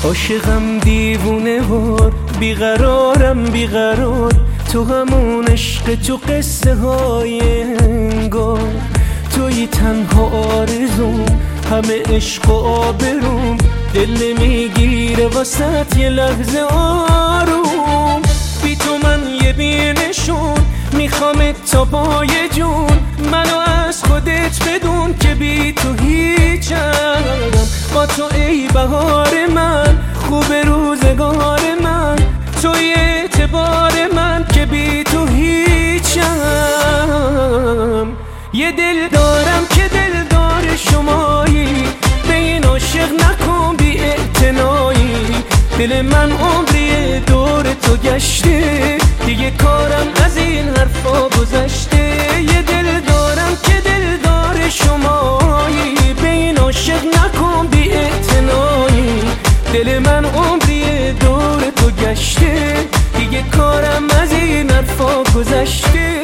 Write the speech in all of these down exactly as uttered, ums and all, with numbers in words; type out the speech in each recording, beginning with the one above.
عاشقم دیوونه وار، بیقرارم بیقرار، تو همون عشق تو قصه های انگار، توی تنها آرزوم، همه عشق و آبروم، دل نمیگیره واسط یه لحظه آروم. بی تو من یه بینشون میخوامت تا پای جون، منو از خودت بدون که بی تو هیچم. با تو ای بهار من، خوب روزگار من، توی اعتبار من که بی تو هیچم. یه دل دارم که دلدار شمایی، به این عاشق نکن بی اعتنایی. دل من عمری دور تو گشته، دیگه کارم از این حرفا گذشته. یه دل دارم که دلدار شمایی، به این عاشق نکن بی اعتنایی. دل من عمری دور تو گشته، دیگه کارم از این حرفا گذشته.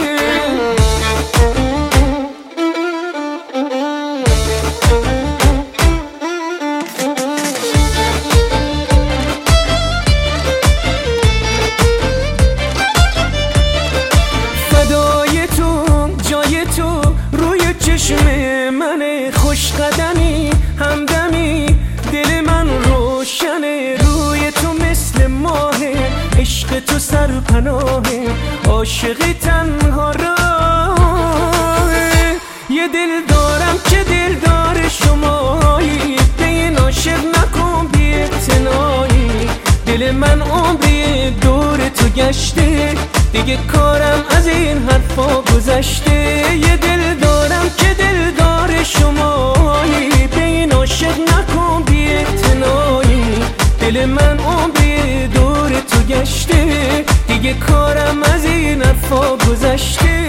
چشم من خوش قدمی همدمی، دل من روشنه، روی تو مثل ماه، عشق تو سرپناهه، عاشق تنها راه. یه دل دارم که دلدار شمایی، به این عاشق نکن بی اعتنایی. دل من عمری دور تو گشته، دیگه کارم از این حرفا گذشته. یه دل دارم که دلدار شمایی، به این عاشق نکن بی اعتنایی. دل من عمری دور تو گشته، دیگه کارم از این حرفا گذشته.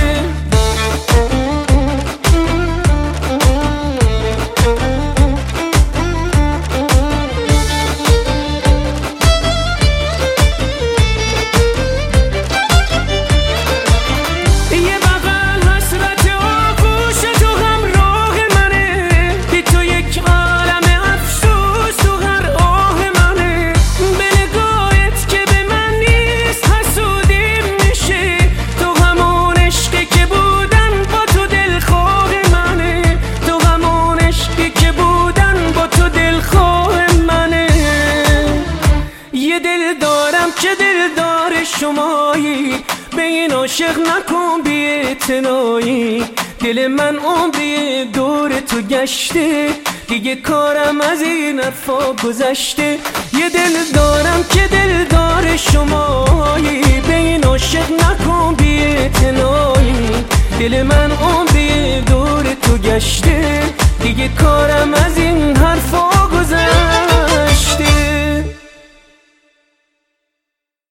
که دلدار شمایی، به این عاشق نکن بی اعتنایی. دل من عمری دور تو گشته، دیگه کارم از این حرفا گذشته. یه دل دارم که دلدار شمایی، به این عاشق نکن بی اعتنایی. دل من عمری دور تو گشته، دیگه کارم از این حرفا گذشته.